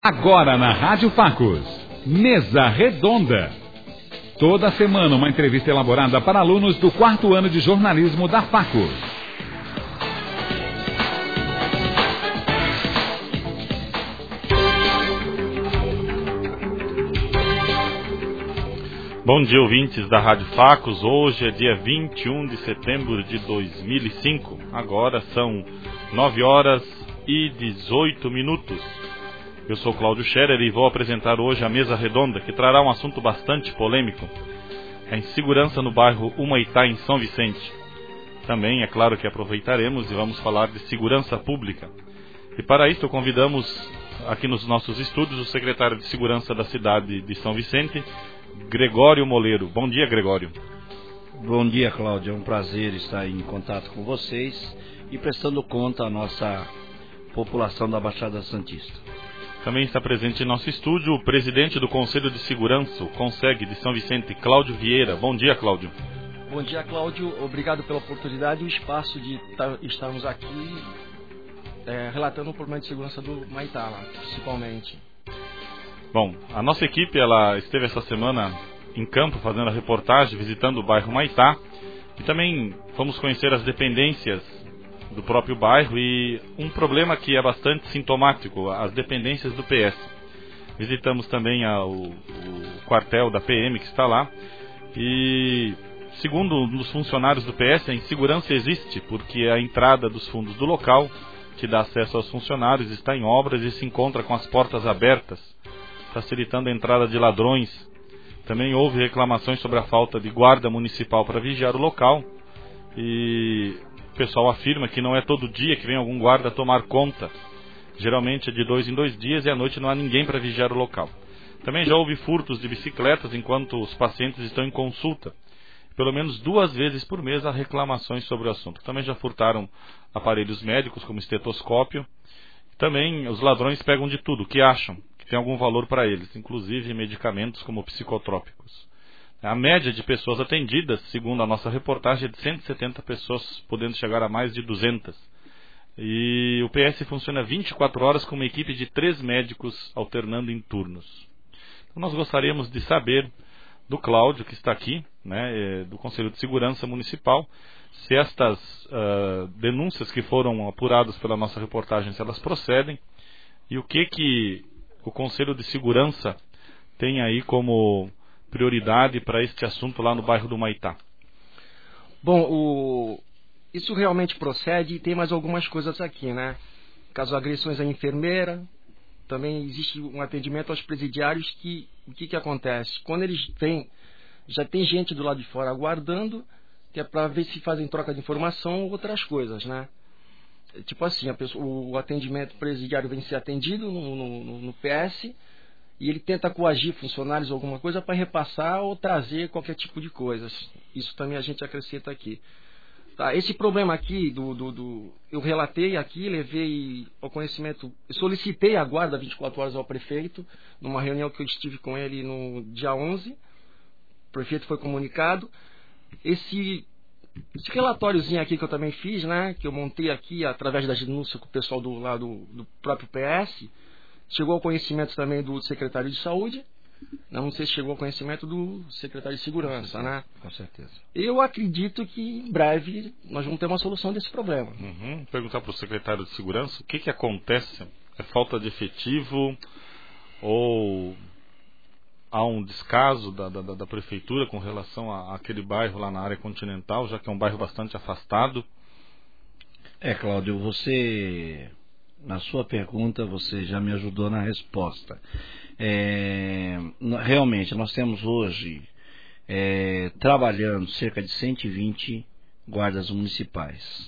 Agora na Rádio Facos, Mesa Redonda. Toda semana uma entrevista elaborada para alunos do 4º ano de jornalismo da Facos. Bom dia, ouvintes da Rádio Facos. Hoje é dia 21 de setembro de 2005. Agora são 9 horas e 18 minutos. Eu sou Cláudio Scherer e vou apresentar hoje a Mesa Redonda, que trará um assunto bastante polêmico: a insegurança no bairro Humaitá, em São Vicente. Também, é claro que aproveitaremos e vamos falar de segurança pública. E para isso convidamos aqui nos nossos estúdios o secretário de Segurança da cidade de São Vicente, Gregório Moleiro. Bom dia, Gregório. Bom dia, Cláudio. É um prazer estar em contato com vocês e prestando conta à nossa população da Baixada Santista. Também está presente em nosso estúdio o presidente do Conselho de Segurança, o CONSEG de São Vicente, Cláudio Vieira. Bom dia, Cláudio. Bom dia, Cláudio. Obrigado pela oportunidade e o espaço de estarmos aqui relatando o problema de segurança do Humaitá, principalmente. Bom, a nossa equipe ela esteve essa semana em campo fazendo a reportagem, visitando o bairro Humaitá, e também fomos conhecer as dependências do próprio bairro e um problema que é bastante sintomático, as dependências do PS. Visitamos também o quartel da PM que está lá e, segundo um dos funcionários do PS, a insegurança existe porque a entrada dos fundos do local, que dá acesso aos funcionários, está em obras e se encontra com as portas abertas, facilitando a entrada de ladrões. Também houve reclamações sobre a falta de guarda municipal para vigiar o local e o pessoal afirma que não é todo dia que vem algum guarda tomar conta. Geralmente é de 2 em 2 dias e à noite não há ninguém para vigiar o local. Também já houve furtos de bicicletas enquanto os pacientes estão em consulta. Pelo menos 2 vezes por mês há reclamações sobre o assunto. Também já furtaram aparelhos médicos como estetoscópio. Também os ladrões pegam de tudo que acham que tem algum valor para eles, inclusive medicamentos como psicotrópicos. A média de pessoas atendidas, segundo a nossa reportagem, é de 170 pessoas, podendo chegar a mais de 200. E o PS funciona 24 horas com uma equipe de 3 médicos alternando em turnos. Então nós gostaríamos de saber do Cláudio, que está aqui, do Conselho de Segurança Municipal, se estas denúncias que foram apuradas pela nossa reportagem, se elas procedem, e o que o Conselho de Segurança tem aí como prioridade para este assunto lá no bairro do Humaitá. Bom, isso realmente procede e tem mais algumas coisas aqui, né? Caso agressões à enfermeira, também existe um atendimento aos presidiários que, o que acontece? Quando eles vêm, já tem gente do lado de fora aguardando, que é para ver se fazem troca de informação ou outras coisas, né? Tipo assim, o atendimento presidiário vem ser atendido no PS, e ele tenta coagir funcionários ou alguma coisa para repassar ou trazer qualquer tipo de coisas. Isso também a gente acrescenta aqui. Tá, esse problema aqui, eu relatei aqui, levei ao conhecimento, solicitei a guarda 24 horas ao prefeito, numa reunião que eu estive com ele no dia 11. O prefeito foi comunicado. Esse relatóriozinho aqui que eu também fiz, né, que eu montei aqui através da denúncia com o pessoal do próprio PS, chegou ao conhecimento também do secretário de Saúde. Não sei se chegou ao conhecimento do secretário de Segurança, né? Com certeza. Eu acredito que em breve nós vamos ter uma solução desse problema. Perguntar para o secretário de Segurança o que acontece. É falta de efetivo ou há um descaso da prefeitura com relação àquele bairro lá na área continental, já que é um bairro bastante afastado? Cláudio, na sua pergunta, você já me ajudou na resposta. Realmente, nós temos hoje trabalhando cerca de 120 guardas municipais.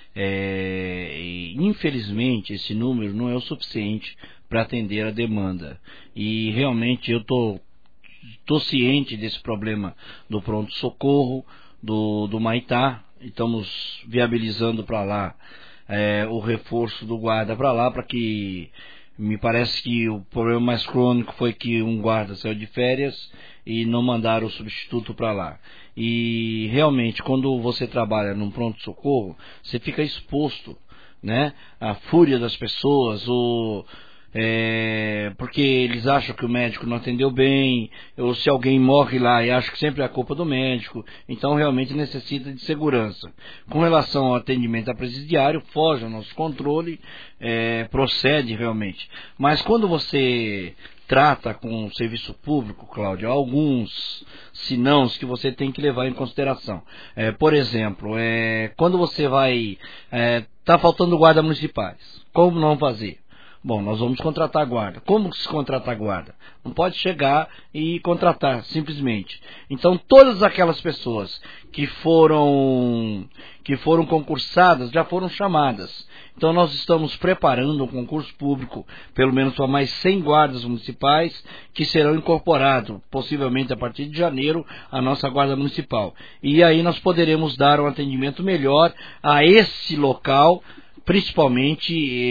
E, infelizmente, esse número não é o suficiente para atender a demanda. E realmente eu estou ciente desse problema do pronto-socorro, do Humaitá. Estamos viabilizando para lá o reforço do guarda para lá, para que, me parece que o problema mais crônico foi que um guarda saiu de férias e não mandaram o substituto para lá. E realmente, quando você trabalha num pronto-socorro, você fica exposto, né, à fúria das pessoas, porque eles acham que o médico não atendeu bem, ou se alguém morre lá e acha que sempre é a culpa do médico, então realmente necessita de segurança. Com relação ao atendimento a presidiário, foge ao nosso controle, procede realmente. Mas quando você trata com o serviço público, Cláudio, alguns sinãos que você tem que levar em consideração. Por exemplo, quando você vai... Está faltando guarda municipais. Como não fazer? Bom, nós vamos contratar guarda. Como se contratar guarda? Não pode chegar e contratar, simplesmente. Então, todas aquelas pessoas que foram concursadas já foram chamadas. Então, nós estamos preparando um concurso público, pelo menos para mais 100 guardas municipais, que serão incorporados, possivelmente a partir de janeiro, à nossa guarda municipal. E aí nós poderemos dar um atendimento melhor a esse local, principalmente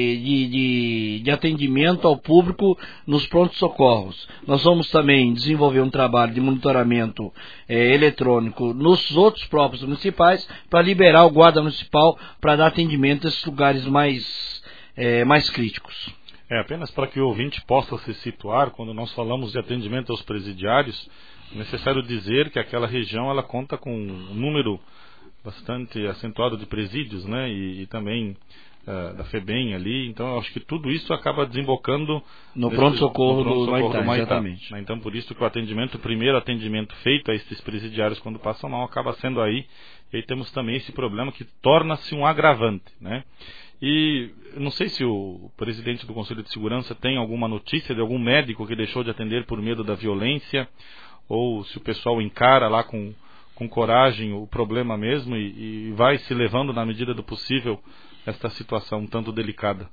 de atendimento ao público nos prontos-socorros. Nós vamos também desenvolver um trabalho de monitoramento eletrônico nos outros próprios municipais para liberar o guarda municipal para dar atendimento a esses lugares mais críticos. Apenas para que o ouvinte possa se situar, quando nós falamos de atendimento aos presidiários, é necessário dizer que aquela região ela conta com um número bastante acentuado de presídios, né, e também da FEBEM ali. Então eu acho que tudo isso acaba desembocando no pronto-socorro do Maitá, exatamente. Então por isso que o primeiro atendimento feito a esses presidiários quando passam mal acaba sendo aí. E aí temos também esse problema que torna-se um agravante, né? E não sei se o presidente do Conselho de Segurança tem alguma notícia de algum médico que deixou de atender por medo da violência, ou se o pessoal encara lá com coragem o problema mesmo e vai se levando na medida do possível esta situação um tanto delicada.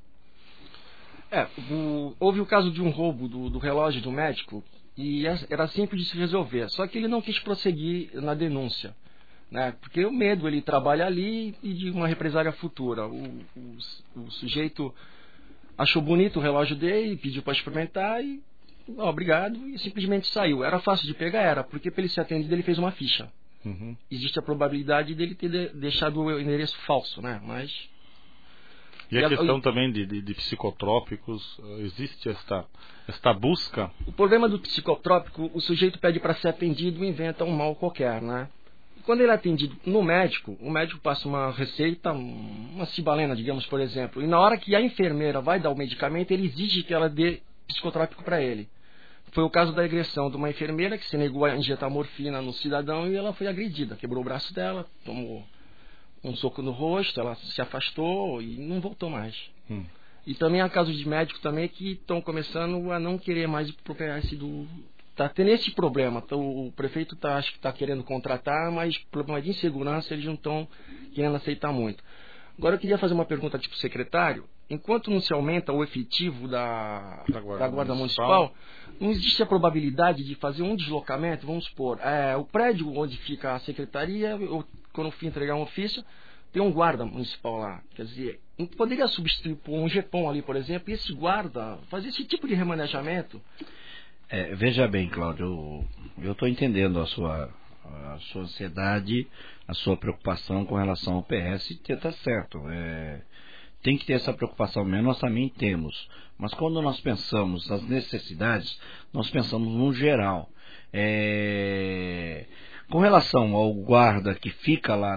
Houve o caso de um roubo do relógio do médico e era simples de se resolver, só que ele não quis prosseguir na denúncia, né? Porque o medo, ele trabalha ali e de uma represália futura. O sujeito achou bonito o relógio dele, pediu para experimentar e obrigado, e simplesmente saiu. Era fácil de pegar? Era, porque para ele ser atendido ele fez uma ficha. Uhum. Existe a probabilidade dele ter deixado o endereço falso, né? Mas... E a questão também de psicotrópicos, existe esta busca? O problema do psicotrópico, o sujeito pede para ser atendido e inventa um mal qualquer, né? E quando ele é atendido no médico, o médico passa uma receita, uma cibalena, digamos, por exemplo, e na hora que a enfermeira vai dar o medicamento, ele exige que ela dê psicotrópico para ele. Foi o caso da agressão de uma enfermeira que se negou a injetar morfina no cidadão e ela foi agredida, quebrou o braço dela, tomou um soco no rosto, ela se afastou e não voltou mais. E também há casos de médicos também que estão começando a não querer mais ir pro PS tá tendo esse problema. Então, o prefeito acho que está querendo contratar, mas problema de insegurança eles não estão querendo aceitar muito. Agora eu queria fazer uma pergunta tipo secretário. Enquanto não se aumenta o efetivo da Guarda Municipal, não existe a probabilidade de fazer um deslocamento, vamos supor, o prédio onde fica a secretaria, quando o fim entregar um ofício, tem um guarda municipal lá. Quer dizer, poderia substituir por um GEPOM ali, por exemplo, e esse guarda fazer esse tipo de remanejamento? Veja bem, Cláudio, eu estou entendendo a sua ansiedade, a sua preocupação com relação ao PS, e está certo. Tem que ter essa preocupação mesmo, nós também temos. Mas quando nós pensamos nas necessidades, nós pensamos no geral. Com relação ao guarda que fica lá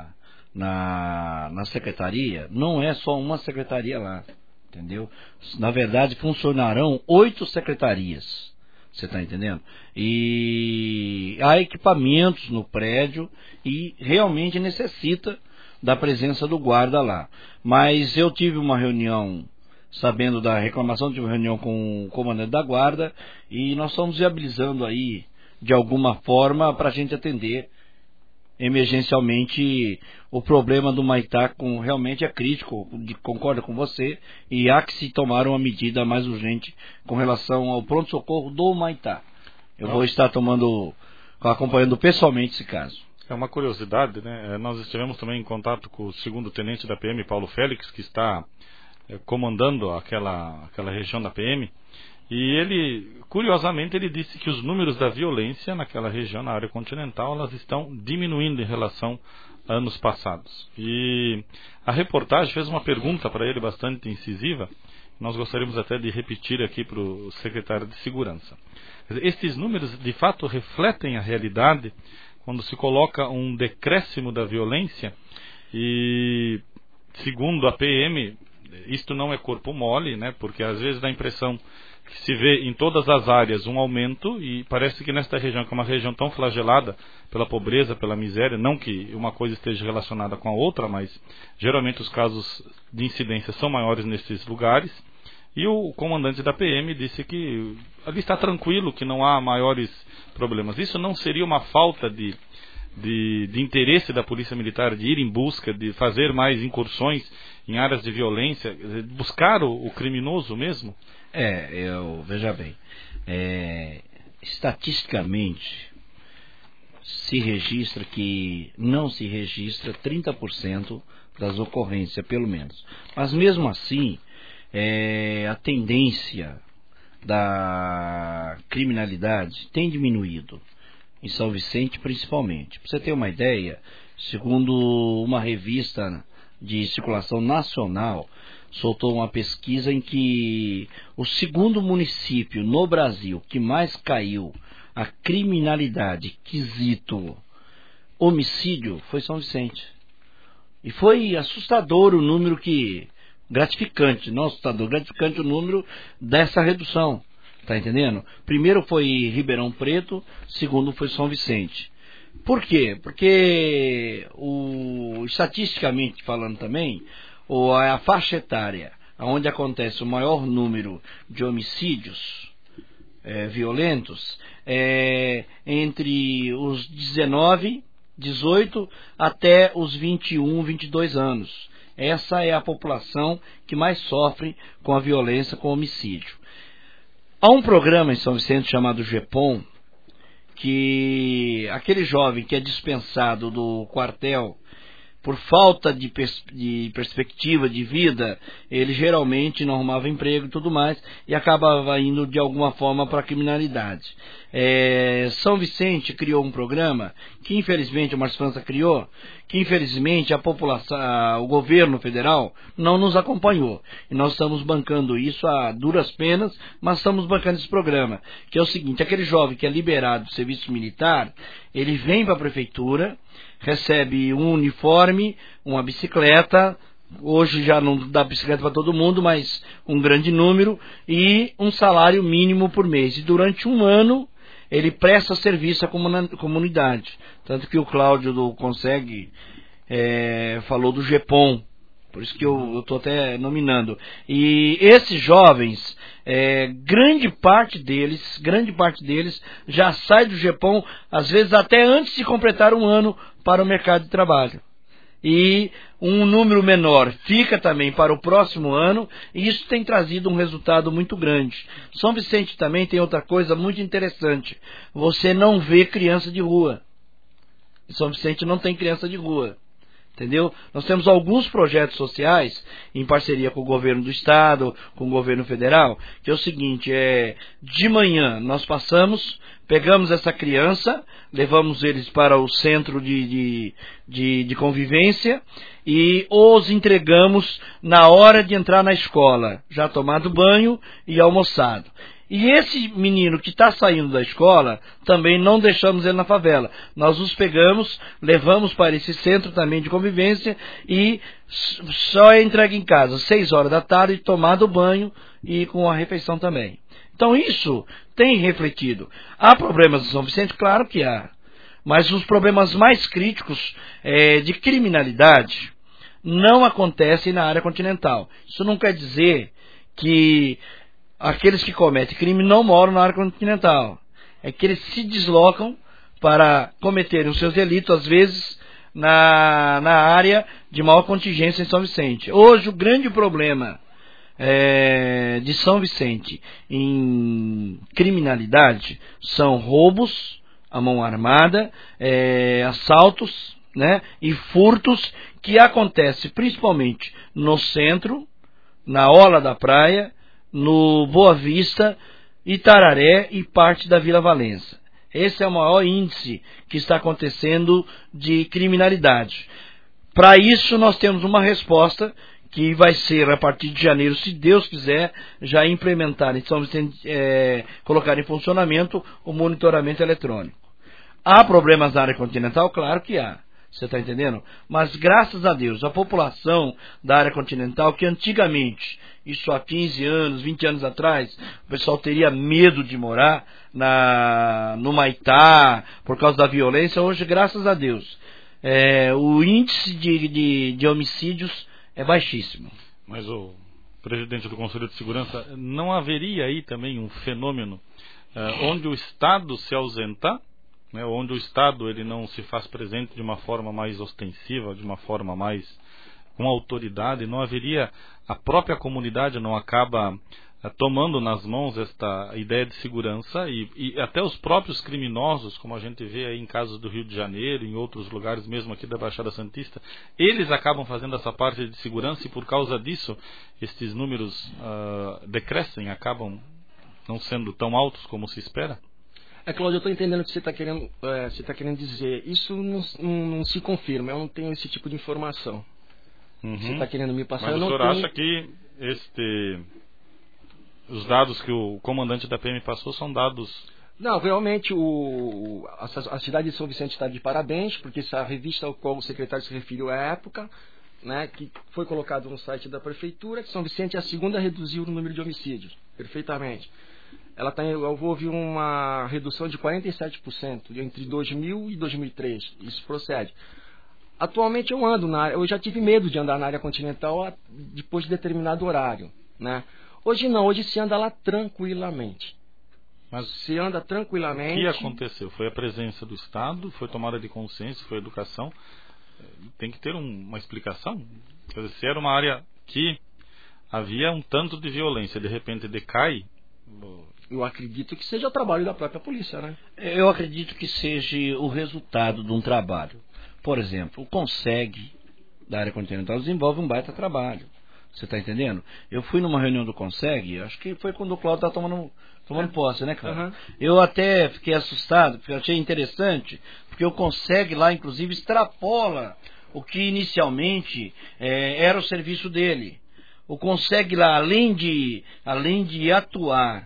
na secretaria, não é só uma secretaria lá, entendeu? Na verdade, funcionarão 8 secretarias. Você está entendendo? E há equipamentos no prédio e realmente necessita da presença do guarda lá. Mas eu tive uma reunião, sabendo da reclamação, tive uma reunião com o comandante da guarda e nós estamos viabilizando aí, de alguma forma, para a gente atender emergencialmente o problema do Maitá, realmente é crítico, concordo com você, e há que se tomar uma medida mais urgente com relação ao pronto-socorro do Maitá. Eu vou estar acompanhando pessoalmente esse caso. É uma curiosidade, né? Nós estivemos também em contato com o segundo tenente da PM, Paulo Félix, que está comandando aquela região da PM, e ele, curiosamente, ele disse que os números da violência naquela região, na área continental, elas estão diminuindo em relação a anos passados. E a reportagem fez uma pergunta para ele bastante incisiva, nós gostaríamos até de repetir aqui para o secretário de Segurança. Estes números, de fato, refletem a realidade quando se coloca um decréscimo da violência e, segundo a PM, isto não é corpo mole, né? Porque às vezes dá a impressão que se vê em todas as áreas um aumento e parece que nesta região, que é uma região tão flagelada pela pobreza, pela miséria, não que uma coisa esteja relacionada com a outra, mas geralmente os casos de incidência são maiores nesses lugares. E o comandante da PM disse que ali está tranquilo, que não há maiores problemas. Isso não seria uma falta de interesse da Polícia Militar de ir em busca, de fazer mais incursões em áreas de violência, buscar o criminoso mesmo? Veja bem, estatisticamente se registra que não se registra 30% das ocorrências, pelo menos. Mas mesmo assim, a tendência da criminalidade tem diminuído, em São Vicente principalmente. Para você ter uma ideia, segundo uma revista de circulação nacional, soltou uma pesquisa em que o segundo município no Brasil que mais caiu a criminalidade, quesito homicídio, foi São Vicente. E foi assustador o número gratificante, não assustador, gratificante o número dessa redução, tá entendendo? Primeiro foi Ribeirão Preto, segundo foi São Vicente. Por quê? Porque, estatisticamente falando também, a faixa etária onde acontece o maior número de homicídios violentos é entre os 18 até os 21, 22 anos. Essa é a população que mais sofre com a violência, com o homicídio. Há um programa em São Vicente chamado GEPOM, que aquele jovem que é dispensado do quartel por falta de perspectiva de vida, ele geralmente não arrumava emprego e tudo mais, e acabava indo de alguma forma para a criminalidade. São Vicente criou um programa, que infelizmente o Márcio França criou, que infelizmente a população, o governo federal não nos acompanhou. E nós estamos bancando isso a duras penas, mas estamos bancando esse programa, que é o seguinte: aquele jovem que é liberado do serviço militar, ele vem para a prefeitura, recebe um uniforme, uma bicicleta, hoje já não dá bicicleta para todo mundo, mas um grande número, e um salário mínimo por mês. E durante um ano ele presta serviço à comunidade. Tanto que o Cláudio do Consegue falou do GEPOM, por isso que eu estou até nominando. E esses jovens, grande parte deles já sai do GEPOM, às vezes até antes de completar um ano, para o mercado de trabalho. E um número menor fica também para o próximo ano, e isso tem trazido um resultado muito grande. São Vicente também tem outra coisa muito interessante: você não vê criança de rua. Em São Vicente não tem criança de rua, entendeu? Nós temos alguns projetos sociais em parceria com o governo do estado, com o governo federal, que é o seguinte: de manhã nós pegamos essa criança, levamos eles para o centro de convivência e os entregamos na hora de entrar na escola, já tomado banho e almoçado. E esse menino que está saindo da escola, também não deixamos ele na favela. Nós os pegamos, levamos para esse centro também de convivência e só é entregue em casa 6 horas da tarde, tomado banho e com a refeição também. Então isso tem refletido. Há problemas em São Vicente? Claro que há. Mas os problemas mais críticos de criminalidade não acontecem na área continental. Isso não quer dizer que aqueles que cometem crime não moram na área continental. É que eles se deslocam para cometerem os seus delitos, às vezes, na área de maior contingência em São Vicente. Hoje o grande problema de São Vicente em criminalidade são roubos à mão armada, assaltos, né, e furtos, que acontecem principalmente no centro, na orla da praia, no Boa Vista, Itararé e parte da Vila Valença. Esse é o maior índice que está acontecendo de criminalidade. Para isso nós temos uma resposta, que vai ser a partir de janeiro, se Deus quiser, já implementar em São Vicente, colocar em funcionamento o monitoramento eletrônico. Há problemas na área continental? Claro que há. Você está entendendo? Mas graças a Deus, a população da área continental, que antigamente, isso há 15 anos, 20 anos atrás, o pessoal teria medo de morar no Maitá, por causa da violência, hoje, graças a Deus, o índice de homicídios é baixíssimo. Mas o presidente do Conselho de Segurança, não haveria aí também um fenômeno onde o Estado se ausenta, né, onde o Estado ele não se faz presente de uma forma mais ostensiva, de uma forma mais com autoridade, não haveria, a própria comunidade não acaba tomando nas mãos esta ideia de segurança e até os próprios criminosos, como a gente vê aí em casos do Rio de Janeiro, em outros lugares mesmo aqui da Baixada Santista, eles acabam fazendo essa parte de segurança e por causa disso estes números decrescem, acabam não sendo tão altos como se espera? Cláudio, eu estou entendendo o que você está querendo dizer. Isso não se confirma, eu não tenho esse tipo de informação. Você está querendo me passar? Mas o senhor acha que os dados que o comandante da PM passou são dados... Não, realmente a cidade de São Vicente está de parabéns, porque essa revista ao qual o secretário se referiu à época, né, que foi colocado no site da prefeitura, que São Vicente é a segunda a reduzir o número de homicídios, perfeitamente. Houve uma redução de 47% entre 2000 e 2003. Isso procede. Atualmente eu ando na área, eu já tive medo de andar na área continental depois de determinado horário, né? Hoje não, hoje se anda lá tranquilamente. Mas se anda tranquilamente. O que aconteceu? Foi a presença do Estado? Foi tomada de consciência? Foi educação? Tem que ter uma explicação. Quer dizer, se era uma área que havia um tanto de violência, de repente decai... Eu acredito que seja o trabalho da própria polícia, né? Eu acredito que seja o resultado de um trabalho. Por exemplo, o CONSEG da área continental desenvolve um baita trabalho. Você está entendendo? Eu fui numa reunião do CONSEG, acho que foi quando o Cláudio está tomando posse, né, Cláudio? Uhum. Eu até fiquei assustado, porque eu achei interessante, porque o CONSEG lá, inclusive, extrapola o que inicialmente era o serviço dele. O CONSEG lá, além de atuar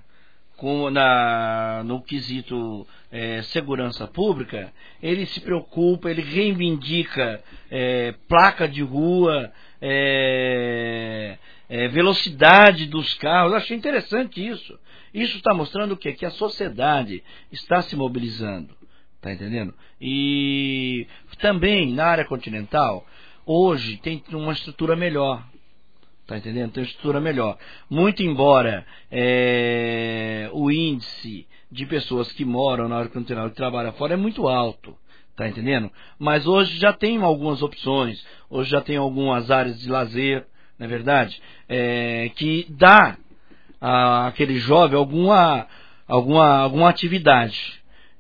no quesito segurança pública, ele se preocupa, ele reivindica placa de rua, velocidade dos carros. Eu achei interessante isso. Isso está mostrando o quê? Que a sociedade está se mobilizando. Está entendendo? E também na área continental, hoje tem uma estrutura melhor. Tá entendendo? Tem uma estrutura melhor. Muito embora o índice de pessoas que moram na área continental e trabalham fora é muito alto. Tá entendendo? Mas hoje já tem algumas opções. Hoje já tem algumas áreas de lazer, não é verdade? Que dá àquele jovem alguma atividade.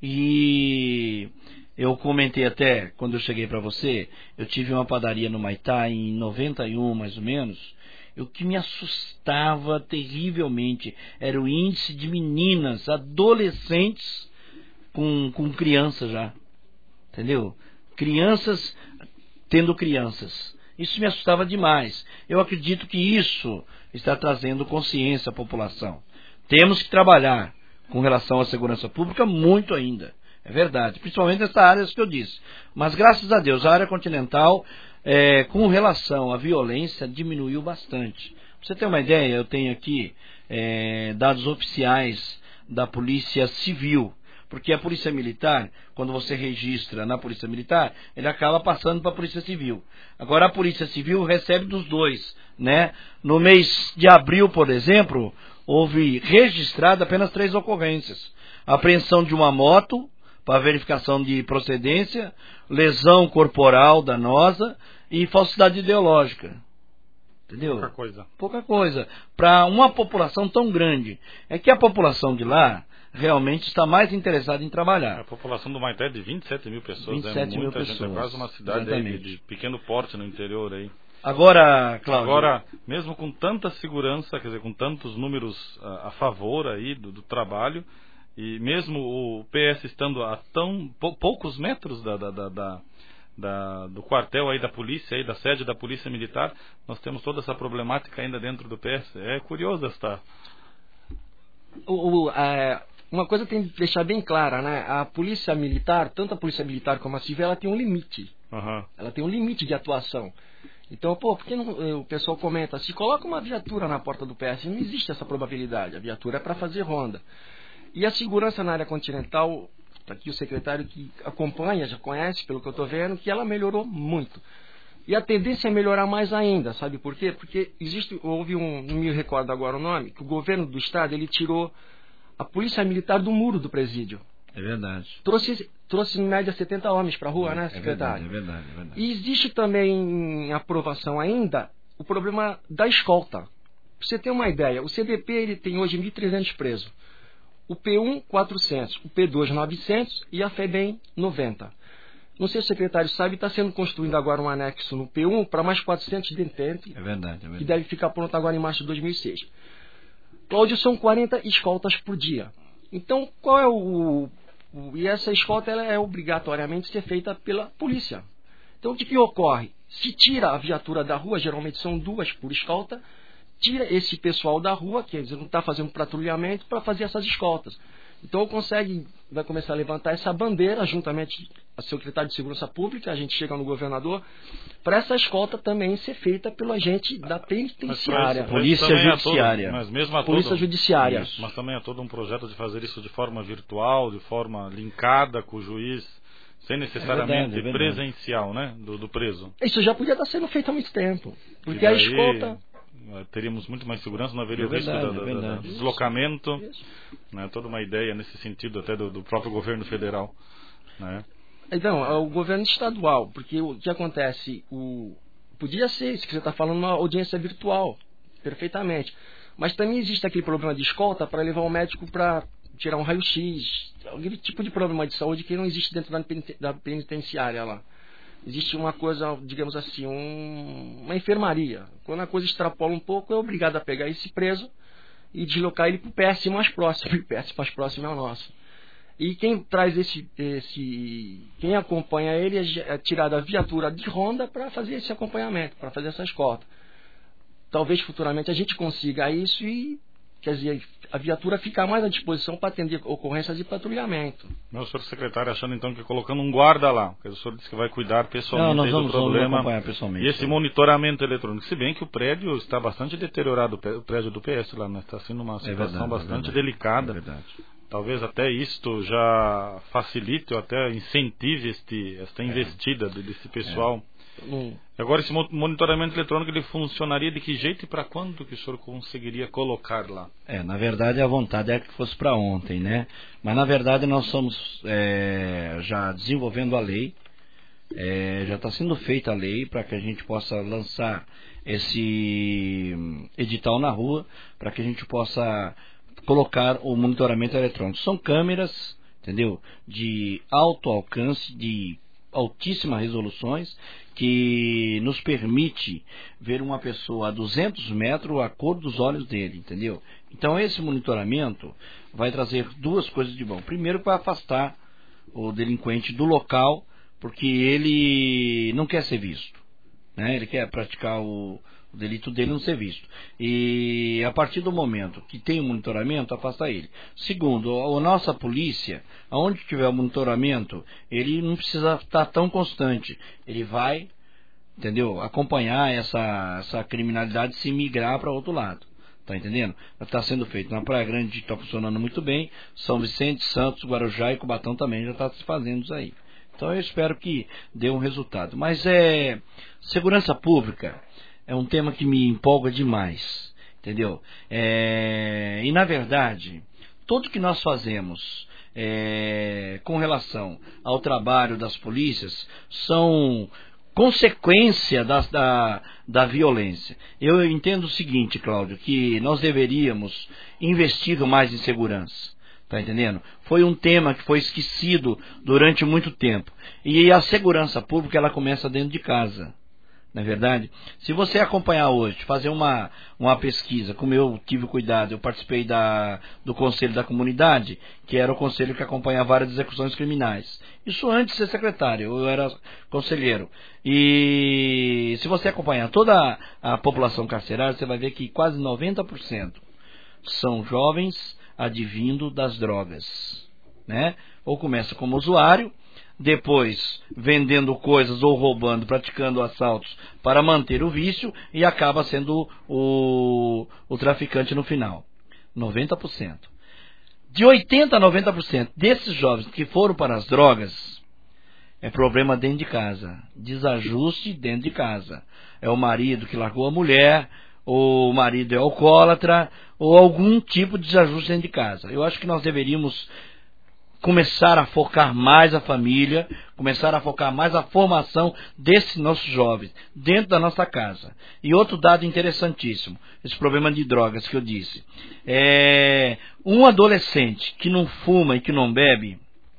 E eu comentei até, quando eu cheguei para você, eu tive uma padaria no Maitá em 91, mais ou menos. O que me assustava terrivelmente era o índice de meninas, adolescentes com crianças já. Entendeu? Crianças tendo crianças. Isso me assustava demais. Eu acredito que isso está trazendo consciência à população. Temos que trabalhar com relação à segurança pública muito ainda. É verdade. Principalmente nessas áreas que eu disse. Mas graças a Deus, a área continental... com relação à violência, diminuiu bastante. Pra você ter uma ideia, eu tenho aqui dados oficiais da Polícia Civil, porque a Polícia Militar, quando você registra na Polícia Militar, ele acaba passando para a Polícia Civil. Agora a Polícia Civil recebe dos dois, né? No mês de abril, por exemplo, houve registrado apenas 3 ocorrências. Apreensão de uma moto, para verificação de procedência, lesão corporal danosa e falsidade ideológica. Entendeu? Pouca coisa. Pouca coisa. Para uma população tão grande. É que a população de lá realmente está mais interessada em trabalhar. A população do Maitá é de 27 mil pessoas. 27 mil pessoas. Gente, é quase uma cidade aí de pequeno porte no interior aí. Agora, Cláudio... Agora, mesmo com tanta segurança, quer dizer, com tantos números a favor aí do trabalho... E mesmo o PS estando a poucos metros do quartel aí da polícia, aí da sede da Polícia Militar, nós temos toda essa problemática ainda dentro do PS. É curioso esta... Uma coisa tem que deixar bem clara, né? A Polícia Militar, tanto a Polícia Militar como a Civil, ela tem um limite. Uhum. Ela tem um limite de atuação. Então, por que não, o pessoal comenta, se coloca uma viatura na porta do PS, não existe essa probabilidade. A viatura é para fazer ronda. E a segurança na área continental, aqui o secretário que acompanha, já conhece, pelo que eu estou vendo, que ela melhorou muito. E a tendência é melhorar mais ainda, sabe por quê? Porque houve não me recordo agora o nome, que o governo do estado, ele tirou a Polícia Militar do muro do presídio. É verdade. Trouxe em média 70 homens para a rua, né, secretário? É verdade. E existe também em aprovação ainda o problema da escolta. Pra você ter uma ideia, o CDP ele tem hoje 1.300 presos. O P1, 400. O P2, 900. E a FEBEM, 90. Não sei se o secretário sabe, está sendo construído agora um anexo no P1 para mais 400 detentes. É verdade. Que deve ficar pronto agora em março de 2006. Cláudio, são 40 escoltas por dia. Então, qual é e essa escolta ela é obrigatoriamente ser feita pela polícia. Então, o que ocorre? Se tira a viatura da rua, geralmente são 2 por escolta, tira esse pessoal da rua, que não está fazendo patrulhamento, para fazer essas escoltas. Então, vai começar a levantar essa bandeira, juntamente a secretária de Segurança Pública, a gente chega no governador, para essa escolta também ser feita pelo agente da penitenciária. Polícia Judiciária. Mas mesmo a Polícia Judiciária. Isso, mas também há todo um projeto de fazer isso de forma virtual, de forma linkada com o juiz, sem necessariamente presencial, né, do preso. Isso já podia estar sendo feito há muito tempo. Porque a escolta... teríamos muito mais segurança, não haveria o risco do deslocamento, né, toda uma ideia nesse sentido até do próprio governo federal, né? Então, é o governo estadual, porque o que acontece, podia ser isso que você está falando, uma audiência virtual, perfeitamente, mas também existe aquele problema de escolta para levar o médico para tirar um raio-x, aquele tipo de problema de saúde que não existe dentro da penitenciária lá. Existe uma coisa, digamos assim, uma enfermaria. Quando a coisa extrapola um pouco, é obrigado a pegar esse preso e deslocar ele para o PS mais próximo. O PS mais próximo é o nosso. E quem traz quem acompanha ele é tirar da viatura de ronda para fazer esse acompanhamento, para fazer essa escolta. Talvez futuramente a gente consiga isso e, quer dizer, a viatura ficar mais à disposição para atender ocorrências de patrulhamento. Meu senhor secretário, achando então que colocando um guarda lá, porque o senhor disse que vai cuidar pessoalmente do problema. Vamos acompanhar pessoalmente. E esse monitoramento eletrônico, se bem que o prédio está bastante deteriorado, o prédio do PS lá, né? Está sendo uma situação bastante delicada. É verdade. Talvez até isto já facilite ou até incentive esta investida desse pessoal. Agora, esse monitoramento eletrônico ele funcionaria de que jeito e para quando que o senhor conseguiria colocar lá? Na verdade, a vontade é que fosse para ontem, né? Mas, na verdade, nós estamos já desenvolvendo a lei. Já está sendo feita a lei para que a gente possa lançar esse edital na rua, para que a gente possa colocar o monitoramento eletrônico. São câmeras, entendeu? De alto alcance, de altíssimas resoluções, que nos permite ver uma pessoa a 200 metros a cor dos olhos dele, entendeu? Então esse monitoramento vai trazer 2 coisas de bom. Primeiro, para afastar o delinquente do local, porque ele não quer ser visto, né? Ele quer praticar o delito dele não ser visto. E a partir do momento que tem o monitoramento, afasta ele. Segundo, a nossa polícia, aonde tiver o monitoramento, ele não precisa estar tão constante. Ele vai, entendeu? Acompanhar essa criminalidade se migrar para outro lado. Tá entendendo? Está sendo feito na Praia Grande, está funcionando muito bem. São Vicente, Santos, Guarujá e Cubatão também já está se fazendo isso aí. Então eu espero que dê um resultado. Mas segurança pública é um tema que me empolga demais, entendeu? E na verdade, tudo que nós fazemos com relação ao trabalho das polícias são consequência da violência. Eu entendo o seguinte, Cláudio, que nós deveríamos investir mais em segurança. Tá entendendo? Foi um tema que foi esquecido durante muito tempo. E a segurança pública ela começa dentro de casa. Não é verdade? Se você acompanhar hoje, fazer uma pesquisa, como eu tive cuidado, eu participei do Conselho da Comunidade, que era o conselho que acompanha várias execuções criminais. Isso antes de ser secretário, eu era conselheiro. E se você acompanhar toda a população carcerária, você vai ver que quase 90% são jovens advindo das drogas, né? Ou começa como usuário, depois vendendo coisas ou roubando, praticando assaltos para manter o vício e acaba sendo o traficante no final. 90%. De 80% a 90% desses jovens que foram para as drogas é problema dentro de casa, desajuste dentro de casa. É o marido que largou a mulher, ou o marido é alcoólatra, ou algum tipo de desajuste dentro de casa. Eu acho que nós deveríamos começar a focar mais a família, começar a focar mais a formação desses nossos jovens, dentro da nossa casa. E outro dado interessantíssimo, esse problema de drogas que eu disse. Um adolescente que não fuma e que não bebe,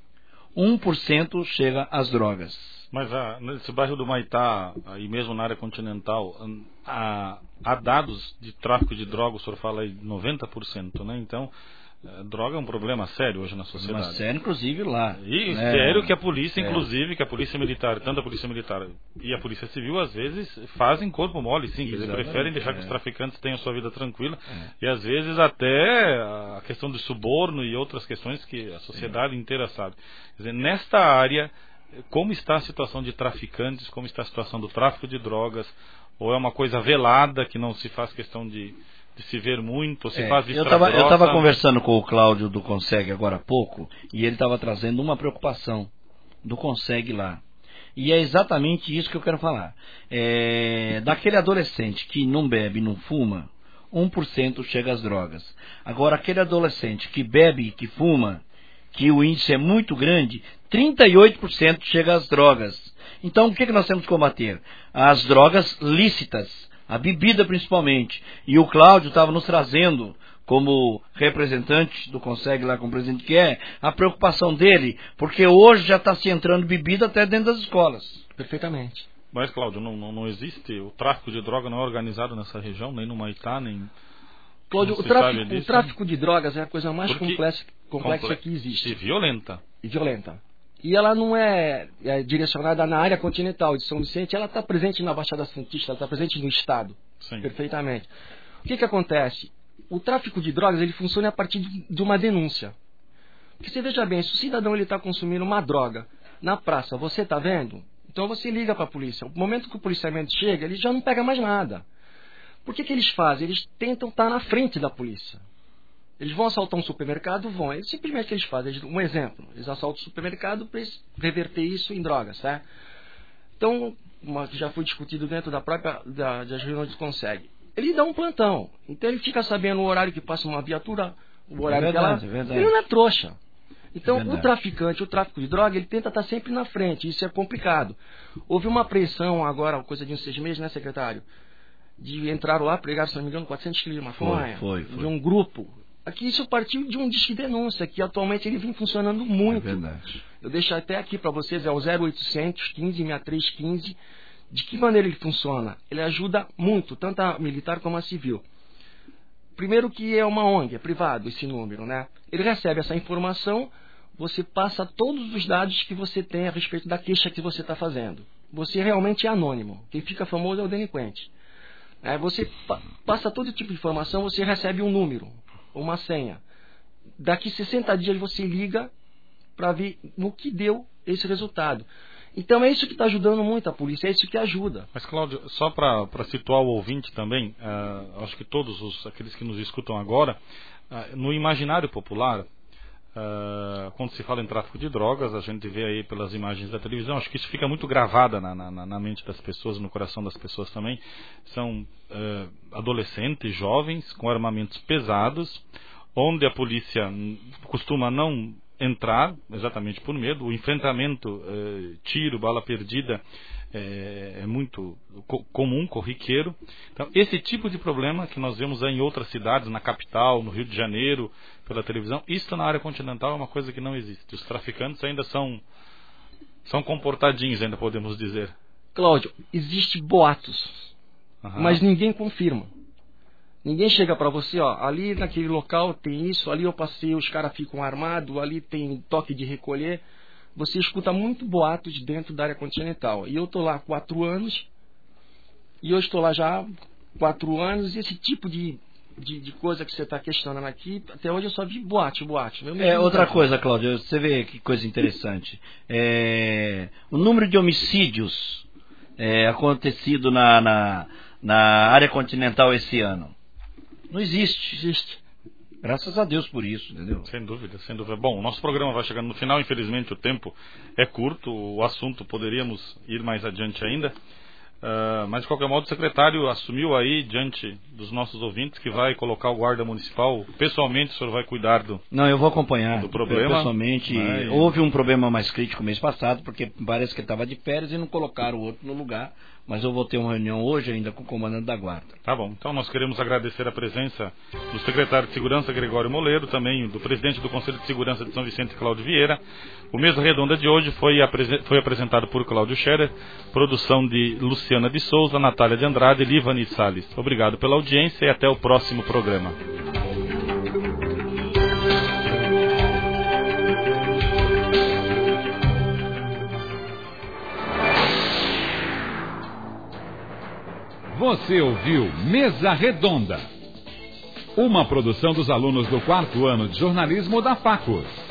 1% chega às drogas. Mas nesse bairro do Maitá, e mesmo na área continental, há dados de tráfico de drogas, o senhor fala aí 90%, né? Então, droga é um problema sério hoje na sociedade. Mas sério, inclusive, lá. E sério que a polícia, inclusive, que a polícia militar, tanto a polícia militar e a polícia civil, às vezes, fazem corpo mole, sim. Eles preferem deixar que os traficantes tenham sua vida tranquila. E, às vezes, até a questão do suborno e outras questões que a sociedade inteira sabe. Quer dizer, nesta área, como está a situação de traficantes, como está a situação do tráfico de drogas, ou é uma coisa velada que não se faz questão de se ver muito, ou se faz vista grossa? Eu estava conversando com o Cláudio do Conseg agora há pouco, e ele estava trazendo uma preocupação do Conseg lá. E é exatamente isso que eu quero falar. Daquele adolescente que não bebe e não fuma, 1% chega às drogas. Agora, aquele adolescente que bebe e que fuma, que o índice é muito grande, 38% chega às drogas. Então, o que nós temos que combater? As drogas lícitas, a bebida principalmente. E o Cláudio estava nos trazendo, como representante do Conseg lá, como presidente que é, a preocupação dele, porque hoje já está se entrando bebida até dentro das escolas. Perfeitamente. Mas, Cláudio, não existe, o tráfico de droga não é organizado nessa região, nem no Maitá, nem... Cláudio, o tráfico de drogas é a coisa mais complexa que existe. E violenta. E ela não é direcionada na área continental de São Vicente, ela está presente na Baixada Santista, ela está presente no Estado. Sim. Perfeitamente. O que acontece? O tráfico de drogas ele funciona a partir de uma denúncia. Porque você veja bem, se o cidadão está consumindo uma droga na praça, você está vendo? Então você liga para a polícia. No momento que o policiamento chega, ele já não pega mais nada. Por que eles fazem? Eles tentam estar na frente da polícia. Eles vão assaltar um supermercado, vão. Simplesmente o que eles fazem? Um exemplo. Eles assaltam o supermercado para reverter isso em drogas, certo? Então, já foi discutido dentro das reuniões do Conseg. Ele dá um plantão. Então ele fica sabendo o horário que passa uma viatura, o horário que ela... Ele não é trouxa. Então o traficante, o tráfico de droga, ele tenta estar sempre na frente. Isso é complicado. Houve uma apreensão agora, coisa de uns 6 meses, né, secretário? De entraram lá, pregaram, se não me engano, 400 quilos de maconha. Foi. De um grupo. Aqui isso partiu de um disque denúncia, que atualmente ele vem funcionando muito. É verdade. Eu deixo até aqui para vocês, é o 0800 15 63 15. De que maneira ele funciona? Ele ajuda muito, tanto a militar como a civil. Primeiro que é uma ONG, é privado esse número, né? Ele recebe essa informação, você passa todos os dados que você tem a respeito da queixa que você está fazendo. Você realmente é anônimo. Quem fica famoso é o delinquente. Você passa todo tipo de informação, você recebe um número, uma senha. Daqui 60 dias você liga para ver no que deu esse resultado. Então é isso que está ajudando muito a polícia, é isso que ajuda. Mas, Cláudio, só para situar o ouvinte também, acho que todos aqueles que nos escutam agora, no imaginário popular, quando se fala em tráfico de drogas, a gente vê aí pelas imagens da televisão, acho que isso fica muito gravada na mente das pessoas, no coração das pessoas também. São adolescentes, jovens, com armamentos pesados, onde a polícia costuma não entrar, exatamente por medo. O enfrentamento, tiro, bala perdida, é muito comum, corriqueiro. Então, esse tipo de problema que nós vemos em outras cidades, na capital, no Rio de Janeiro, pela televisão, isso na área continental é uma coisa que não existe. Os traficantes ainda são comportadinhos, ainda podemos dizer. Cláudio, existe boatos, mas ninguém confirma. Ninguém chega para você, ó, ali naquele local tem isso, ali eu passei, os caras ficam armados, ali tem toque de recolher. Você escuta muito boatos dentro da área continental. E eu estou lá há 4 anos, e eu estou lá já há 4 anos, e esse tipo de coisa que você está questionando aqui, até hoje eu só vi boate. Outra coisa, Cláudio, você vê que coisa interessante. O número de homicídios acontecido na área continental esse ano. Não existe. Graças a Deus por isso, entendeu? Sem dúvida. Bom, o nosso programa vai chegando no final, infelizmente o tempo é curto, o assunto poderíamos ir mais adiante ainda. Mas de qualquer modo o secretário assumiu aí diante dos nossos ouvintes que vai colocar o guarda municipal. Pessoalmente o senhor vai cuidar do... Não, eu vou acompanhar do problema. Pessoalmente, houve um problema mais crítico mês passado, porque parece que ele estava de férias e não colocaram o outro no lugar. Mas eu vou ter uma reunião hoje ainda com o comandante da guarda. Tá bom, então nós queremos agradecer a presença do secretário de Segurança, Gregório Moleiro, também do presidente do Conselho de Segurança de São Vicente, Cláudio Vieira. O Mesa Redonda de hoje foi apresentado por Cláudio Scherer, produção de Luciana de Souza, Natália de Andrade e Livani Salles. Obrigado pela audiência e até o próximo programa. Você ouviu Mesa Redonda, uma produção dos alunos do 4º ano de jornalismo da Facos.